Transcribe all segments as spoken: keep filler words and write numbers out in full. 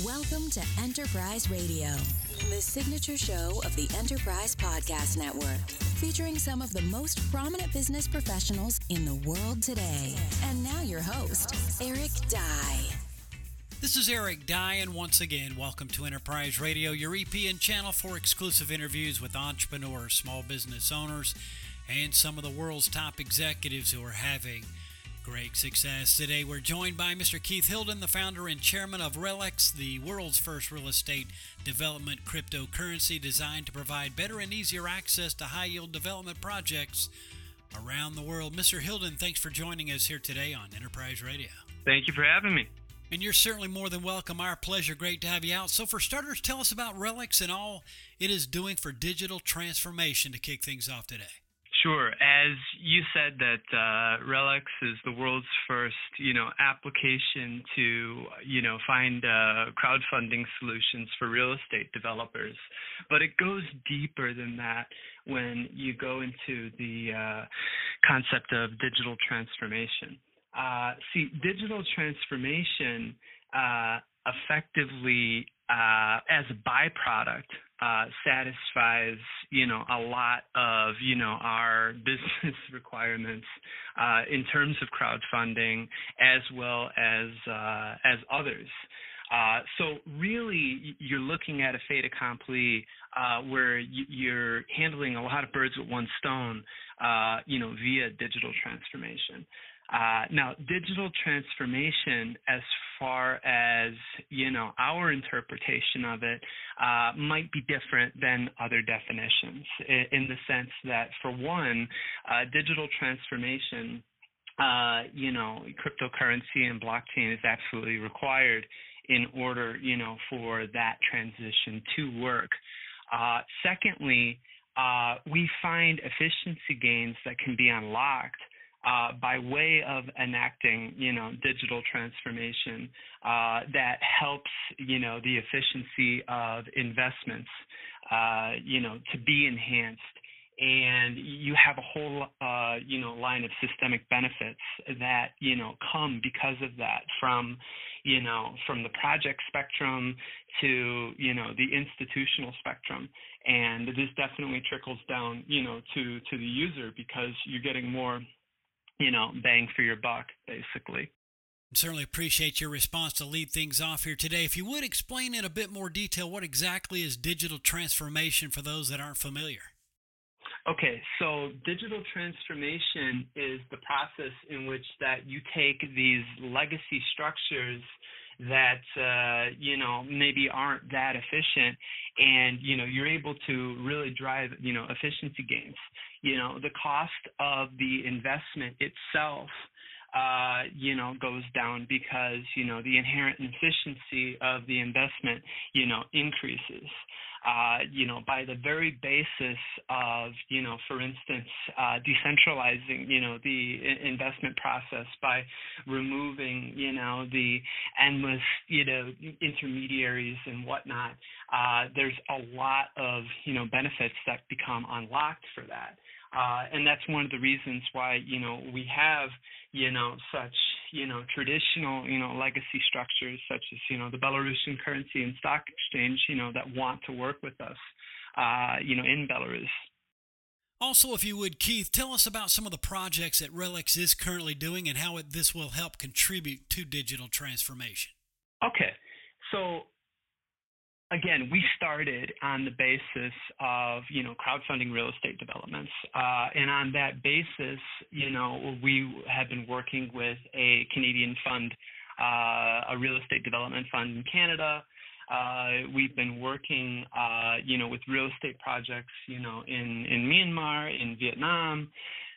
Welcome to Enterprise Radio, the signature show of the Enterprise Podcast Network, featuring some of the most prominent business professionals in the world today. And now your host, Eric Dye. This is Eric Dye, and once again, welcome to Enterprise Radio, your E P N channel for exclusive interviews with entrepreneurs, small business owners, and some of the world's top executives who are having great success. Today, we're joined by Mister Keith Hilden, the founder and chairman of RELX, the world's first real estate development cryptocurrency designed to provide better and easier access to high-yield development projects around the world. Mister Hilden, thanks for joining us here today on Enterprise Radio. Thank you for having me. And you're certainly more than welcome. Our pleasure. Great to have you out. So for starters, tell us about RELX and all it is doing for digital transformation to kick things off today. Sure. As you said, that uh, RELX is the world's first, you know, application to, you know, find uh, crowdfunding solutions for real estate developers. But it goes deeper than that when you go into the uh, concept of digital transformation. Uh, see, digital transformation uh, effectively, uh, as a byproduct, uh, satisfies, you know, a lot of, you know, our business requirements uh, in terms of crowdfunding, as well as uh, as others. Uh, so really, you're looking at a fait accompli uh, where you're handling a lot of birds with one stone, uh, you know, via digital transformation. Uh, now, digital transformation, as far as, you know, our interpretation of it, uh, might be different than other definitions in, in the sense that, for one, uh, digital transformation, uh, you know, cryptocurrency and blockchain is absolutely required in order, you know, for that transition to work. Uh, secondly, uh, we find efficiency gains that can be unlocked Uh, by way of enacting, you know, digital transformation uh, that helps, you know, the efficiency of investments, uh, you know, to be enhanced. And you have a whole, uh, you know, line of systemic benefits that, you know, come because of that, from, you know, from the project spectrum to, you know, the institutional spectrum. And this definitely trickles down, you know, to, to the user, because you're getting more, you know, bang for your buck, basically. Certainly appreciate your response to lead things off here today. If you would explain in a bit more detail, what exactly is digital transformation for those that aren't familiar? Okay, so digital transformation is the process in which that you take these legacy structures that, uh, you know, maybe aren't that efficient, and, you know, you're able to really drive, you know, efficiency gains. You know, the cost of the investment itself, uh, you know, goes down because, you know, the inherent efficiency of the investment, you know, increases. Uh, you know, by the very basis of, you know, for instance, uh, decentralizing, you know, the investment process by removing, you know, the endless, you know, intermediaries and whatnot, uh, there's a lot of, you know, benefits that become unlocked for that. Uh, and that's one of the reasons why, you know, we have, you know, such, you know, traditional, you know, legacy structures such as, you know, the Belarusian currency and stock exchange, you know, that want to work with us, uh, you know, in Belarus. Also, if you would, Keith, tell us about some of the projects that RELX is currently doing and how it, this will help contribute to digital transformation. Okay. So, again, we started on the basis of, you know, crowdfunding real estate developments. Uh, and on that basis, you know, we have been working with a Canadian fund, uh, a real estate development fund in Canada. Uh, we've been working, uh, you know, with real estate projects, you know, in, in Myanmar, in Vietnam.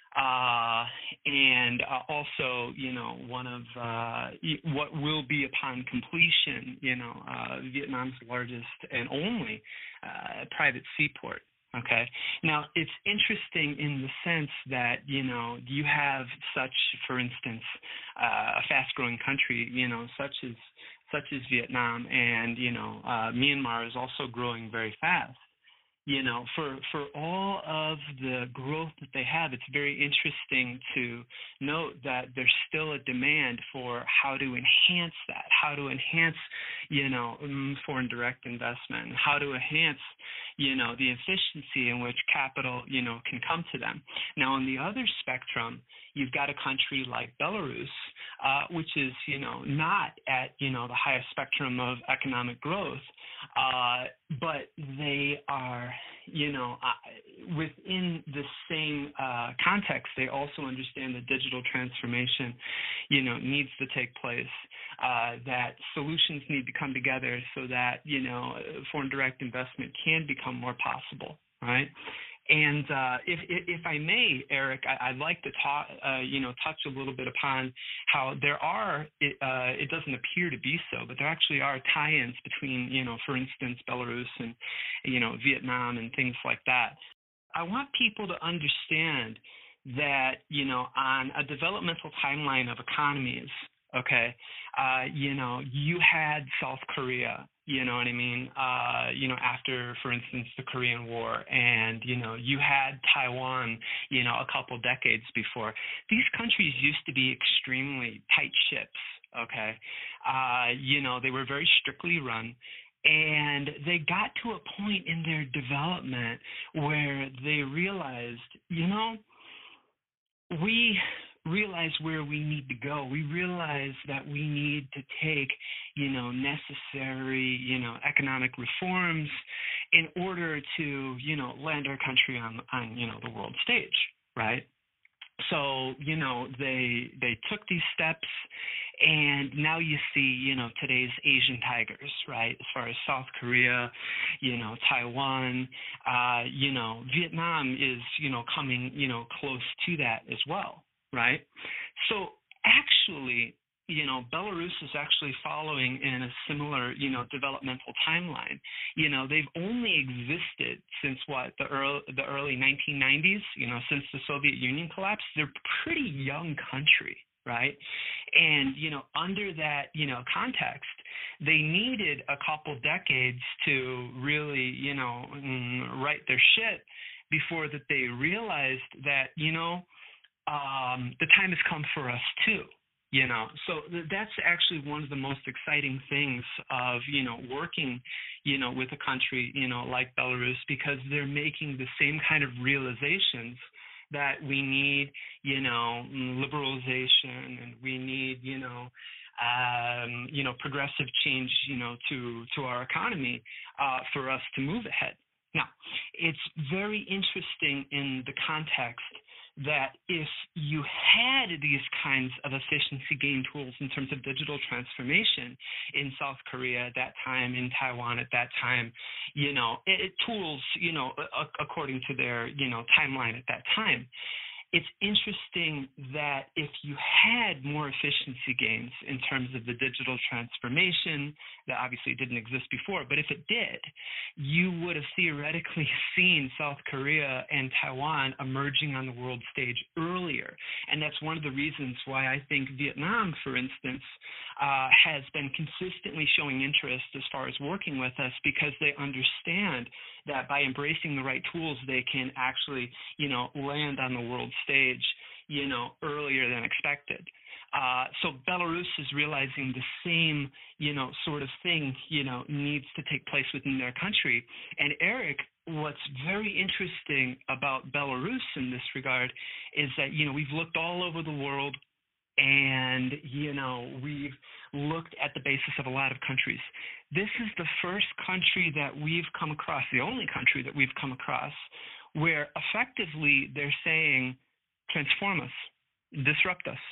Uh, and uh, also, you know, one of uh, what will be upon completion, you know, uh, Vietnam's largest and only uh, private seaport. Okay. Now, it's interesting in the sense that, you know, you have such, for instance, uh, a fast-growing country, you know, such as such as Vietnam, and, you know, uh, Myanmar is also growing very fast. you know, for, for all of the growth that they have, it's very interesting to note that there's still a demand for how to enhance that, how to enhance, you know, foreign direct investment, how to enhance, you know, the efficiency in which capital, you know, can come to them. Now, on the other spectrum, you've got a country like Belarus, uh, which is, you know, not at, you know, the highest spectrum of economic growth, uh, but they are, you know, uh, within the same uh, context, they also understand that digital transformation, you know, needs to take place, uh, that solutions need to come together so that, you know, foreign direct investment can become more possible, right? And uh, if, if I may, Eric, I, I'd like to talk, uh, you know, touch a little bit upon how there are, it, uh, it doesn't appear to be so, but there actually are tie-ins between, you know, for instance, Belarus and, you know, Vietnam and things like that. I want people to understand that, you know, on a developmental timeline of economies, okay, uh, you know, you had South Korea, you know what I mean, uh, you know, after, for instance, the Korean War, and, you know, you had Taiwan, you know, a couple decades before. These countries used to be extremely tight ships, okay? Uh, you know, they were very strictly run. And they got to a point in their development where they realized, you know, we realize where we need to go. We realize that we need to take, you know, necessary, you know, economic reforms in order to, you know, land our country on, on, you know, the world stage, right? So, you know, they they took these steps, and now you see, you know, today's Asian tigers, right? As far as South Korea, you know, Taiwan, uh, you know, Vietnam is, you know, coming, you know, close to that as well, right? So actually, you know, Belarus is actually following in a similar, you know, developmental timeline. You know, they've only existed since what, the early, the early nineteen nineties, you know, since the Soviet Union collapsed. They're a pretty young country, right? And, you know, under that, you know, context, they needed a couple decades to really, you know, right their shit before that they realized that, you know, um, the time has come for us too. You know, so that's actually one of the most exciting things of, you know, working, you know, with a country, you know, like Belarus, because they're making the same kind of realizations that we need, you know, liberalization, and we need, you know, um, you know, progressive change, you know, to, to our economy uh, for us to move ahead. Now, it's very interesting in the context that if you had these kinds of efficiency gain tools in terms of digital transformation in South Korea at that time, in Taiwan at that time, you know, it, it tools, you know, a, according to their, you know, timeline at that time, it's interesting that if you had more efficiency gains in terms of the digital transformation, that obviously didn't exist before, but if it did, you would have theoretically seen South Korea and Taiwan emerging on the world stage earlier. And that's one of the reasons why I think Vietnam, for instance, uh, has been consistently showing interest as far as working with us, because they understand that by embracing the right tools, they can actually, you know, land on the world stage, you know, earlier than expected. Uh, so Belarus is realizing the same, you know, sort of thing, you know, needs to take place within their country. And Eric, what's very interesting about Belarus in this regard is that, you know, we've looked all over the world, and, you know, we've looked at the basis of a lot of countries. This is the first country that we've come across, the only country that we've come across, where effectively they're saying, transform us, disrupt us.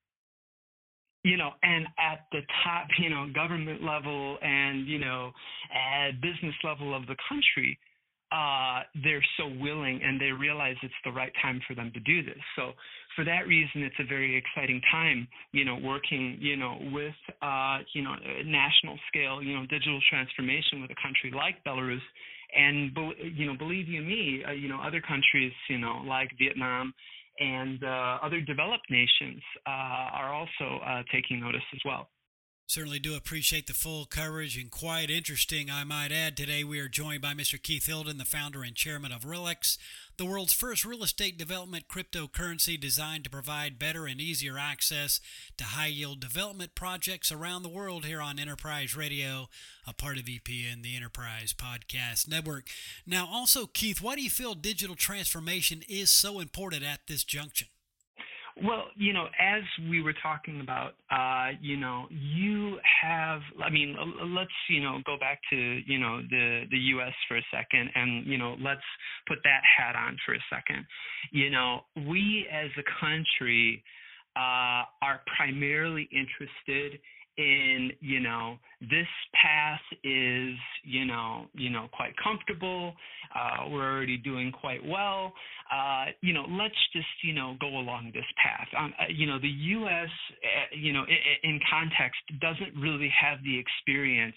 You know, and at the top, you know, government level and, you know, at business level of the country, uh, they're so willing, and they realize it's the right time for them to do this. So for that reason, it's a very exciting time, you know, working, you know, with, uh, you know, national scale, you know, digital transformation with a country like Belarus. And, you know, believe you me, uh, you know, other countries, you know, like Vietnam and uh, other developed nations uh, are also uh, taking notice as well. Certainly do appreciate the full coverage, and quite interesting, I might add. Today we are joined by Mister Keith Hilden, the founder and chairman of RELX, the world's first real estate development cryptocurrency designed to provide better and easier access to high-yield development projects around the world, here on Enterprise Radio, a part of E P N, the Enterprise Podcast Network. Now, also, Keith, why do you feel digital transformation is so important at this junction? Well, you know, as we were talking about, uh, you know, you have, I mean, let's, you know, go back to, you know, the, the U S for a second, and, you know, let's put that hat on for a second. You know, we as a country uh, are primarily interested in, you know, this path is, you know, you know, quite comfortable. Uh, we're already doing quite well. Uh, you know, let's just, you know, go along this path. Um, uh, you know, the U S, uh, you know, in, in context, doesn't really have the experience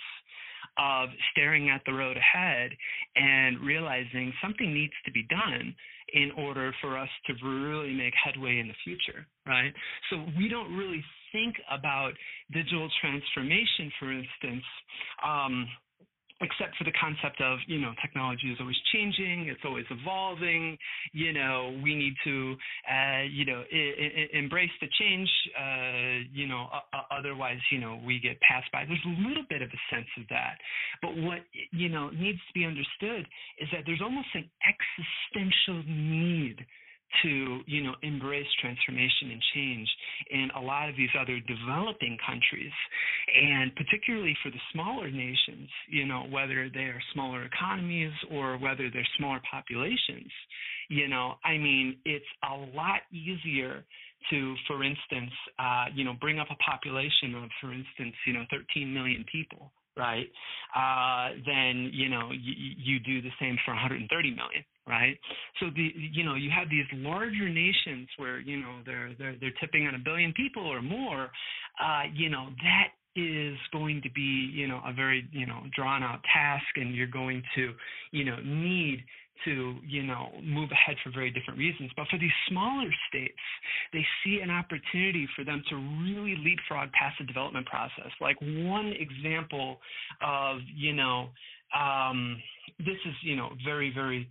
of staring at the road ahead and realizing something needs to be done in order for us to really make headway in the future, right? So we don't really think about digital transformation, for instance, um, except for the concept of, you know, technology is always changing, it's always evolving, you know, we need to, uh, you know, I- I- embrace the change, uh, you know, uh, otherwise, you know, we get passed by. There's a little bit of a sense of that. But what, you know, needs to be understood is that there's almost an existential need to, you know, embrace transformation and change in a lot of these other developing countries, and particularly for the smaller nations, you know, whether they are smaller economies or whether they're smaller populations. You know, I mean, it's a lot easier to, for instance, uh, you know, bring up a population of, for instance, you know, thirteen million people, right? Uh, then, you know, you, you do the same for one hundred thirty million. Right. So the you know you have these larger nations where you know they're they're they're tipping on a billion people or more. Uh, you know that is going to be you know a very you know drawn out task, and you're going to you know need to you know move ahead for very different reasons. But for these smaller states, they see an opportunity for them to really leapfrog past the development process. Like one example of you know um, this is you know very very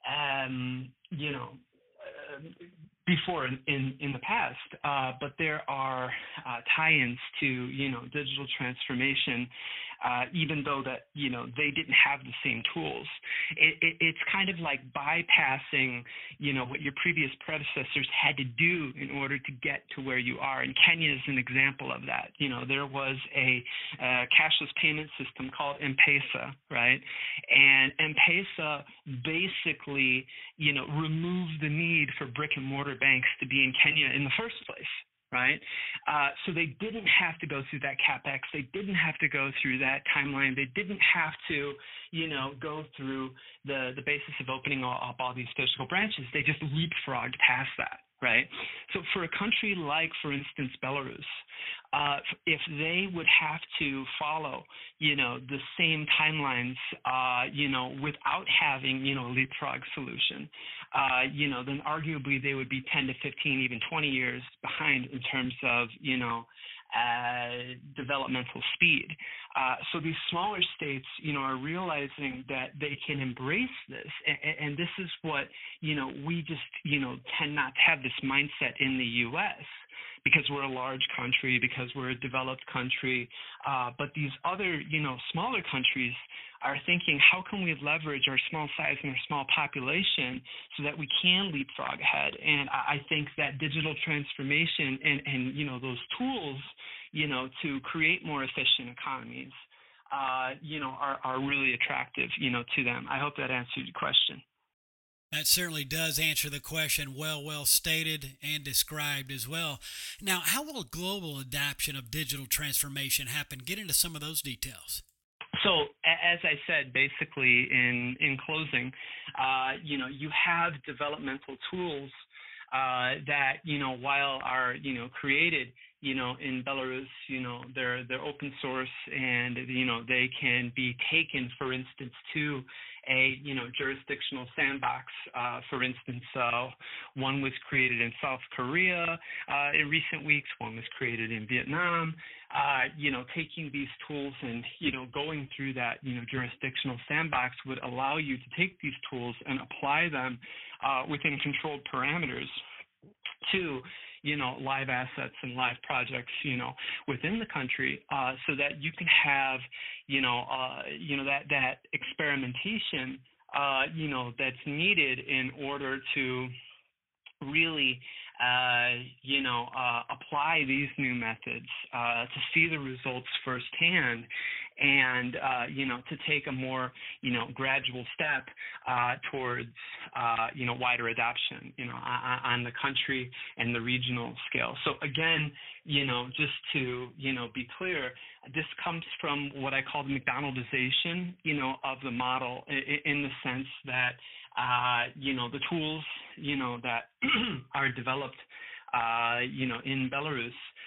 Um, you know, uh, before in, in, in the past, uh, but there are uh, tie-ins to, you know, digital transformation, uh, even though that, you know, they didn't have the same tools. It, it, it's kind of like bypassing, you know, what your previous predecessors had to do in order to get to where you are. And Kenya is an example of that. You know, there was a uh, cashless payment system called M-Pesa, right? And M-Pesa basically, you know, removed the need for brick and mortar banks to be in Kenya in the first place. Right. Uh, so they didn't have to go through that CapEx. They didn't have to go through that timeline. They didn't have to, you know, go through the, the basis of opening all, up all these physical branches. They just leapfrogged past that. Right. So for a country like, for instance, Belarus, uh, if they would have to follow, you know, the same timelines, uh, you know, without having, you know, a leapfrog solution, uh, you know, then arguably they would be ten to fifteen, even twenty years behind in terms of, you know, uh, developmental speed. Uh, so these smaller states, you know, are realizing that they can embrace this. And, and this is what, you know, we just, you know, tend not to have this mindset in the U S because we're a large country, because we're a developed country. Uh, but these other, you know, smaller countries are thinking, how can we leverage our small size and our small population so that we can leapfrog ahead? And I think that digital transformation and, and you know, those tools, you know, to create more efficient economies, uh, you know, are, are really attractive, you know, to them. I hope that answered your question. That certainly does answer the question. Well, well stated and described as well. Now, how will global adoption of digital transformation happen? Get into some of those details. So, as I said, basically in, in closing, uh, you know, you have developmental tools uh, that, you know, while are, you know, created, you know, in Belarus, you know, they're they're open source, and you know they can be taken, for instance, to a you know jurisdictional sandbox. Uh, for instance, uh, one was created in South Korea uh, in recent weeks. One was created in Vietnam. Uh, you know, taking these tools and you know going through that you know jurisdictional sandbox would allow you to take these tools and apply them uh, within controlled parameters to, you know, live assets and live projects, you know, within the country, uh, so that you can have, you know, uh, you know, that, that experimentation, uh, you know, that's needed in order to really, uh, you know, uh, apply these new methods, uh, to see the results firsthand, and, uh, you know, to take a more, you know, gradual step uh, towards, uh, you know, wider adoption, you know, on, on the country and the regional scale. So again, you know, just to, you know, be clear, this comes from what I call the McDonaldization, you know, of the model, in, in the sense that, uh, you know, the tools, you know, that are developed, uh, you know, in Belarus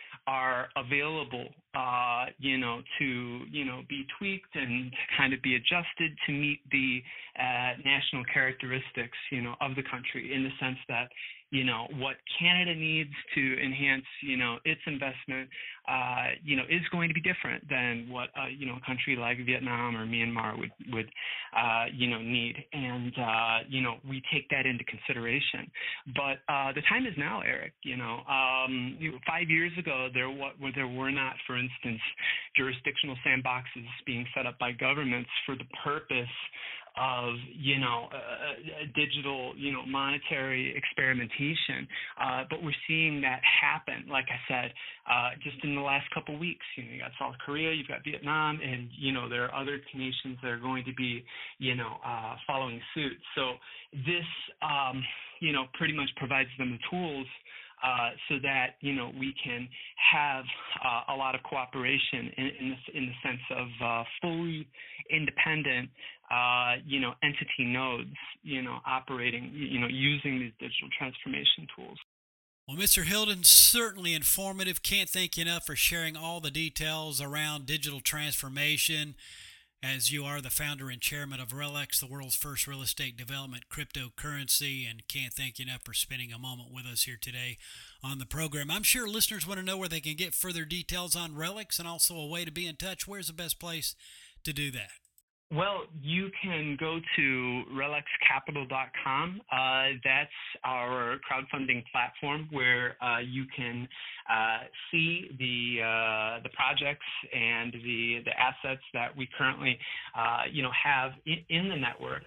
are available, uh, you know, to, you know, be tweaked and kind of be adjusted to meet the uh, national characteristics, you know, of the country, in the sense that, you know, what Canada needs to enhance, you know, its investment, uh, you know, is going to be different than what, uh, you know, a country like Vietnam or Myanmar would, would uh, you know, need. And, uh, you know, we take that into consideration. But uh, the time is now, Eric. You know, um, five years ago, there, w- there were not, for instance, jurisdictional sandboxes being set up by governments for the purpose of, you know, a, a digital, you know, monetary experimentation. Uh, but we're seeing that happen, like I said, uh, just in the last couple of weeks. You know, you got South Korea, you've got Vietnam, and, you know, there are other nations that are going to be, you know, uh, following suit. So this, um, you know, pretty much provides them the tools Uh, so that, you know, we can have uh, a lot of cooperation in, in, the, in the sense of uh, fully independent, uh, you know, entity nodes, you know, operating, you know, using these digital transformation tools. Well, Mister Hilden, certainly informative. Can't thank you enough for sharing all the details around digital transformation, as you are the founder and chairman of RELX, the world's first real estate development cryptocurrency, and can't thank you enough for spending a moment with us here today on the program. I'm sure listeners want to know where they can get further details on RELX and also a way to be in touch. Where's the best place to do that? Well, you can go to relx capital dot com. Uh, that's our crowdfunding platform where uh, you can uh, see the uh, the projects and the the assets that we currently uh, you know have in, in the network,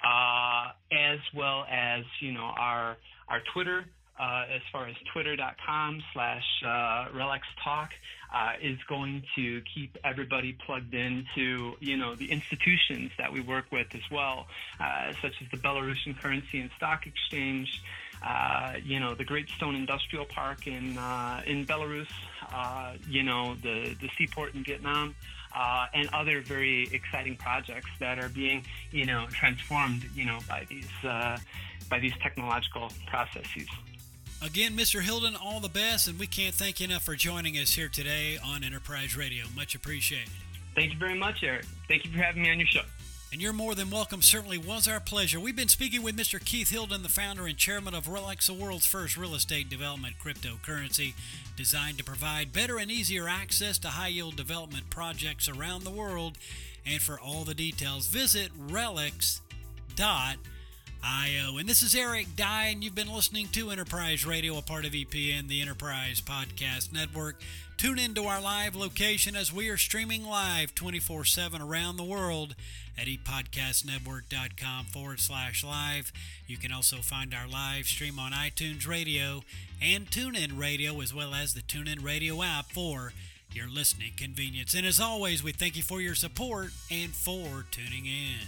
uh, as well as you know our our Twitter. Uh, as far as twitter.com slash uh, RELXTalk uh, is going to keep everybody plugged into, you know, the institutions that we work with as well, uh, such as the Belarusian Currency and Stock Exchange, uh, you know, the Great Stone Industrial Park in uh, in Belarus, uh, you know, the, the seaport in Vietnam, uh, and other very exciting projects that are being, you know, transformed, you know, by these uh, by these technological processes. Again, Mister Hilden, all the best, and we can't thank you enough for joining us here today on Enterprise Radio. Much appreciated. Thank you very much, Eric. Thank you for having me on your show. And you're more than welcome. Certainly was our pleasure. We've been speaking with Mister Keith Hilden, the founder and chairman of RELX, the world's first real estate development cryptocurrency designed to provide better and easier access to high-yield development projects around the world. And for all the details, visit relx dot com. I O. And this is Eric Dye, and you've been listening to Enterprise Radio, a part of E P N, the Enterprise Podcast Network. Tune into our live location as we are streaming live twenty-four seven around the world at epodcastnetwork.com forward slash live. You can also find our live stream on iTunes Radio and TuneIn Radio, as well as the TuneIn Radio app for your listening convenience. And as always, we thank you for your support and for tuning in.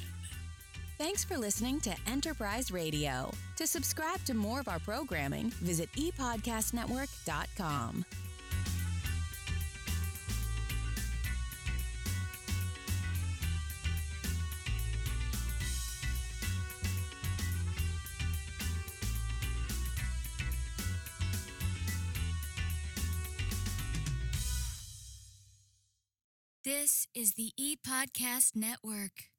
Thanks for listening to Enterprise Radio. To subscribe to more of our programming, visit e podcast network dot com. This is the ePodcast Network.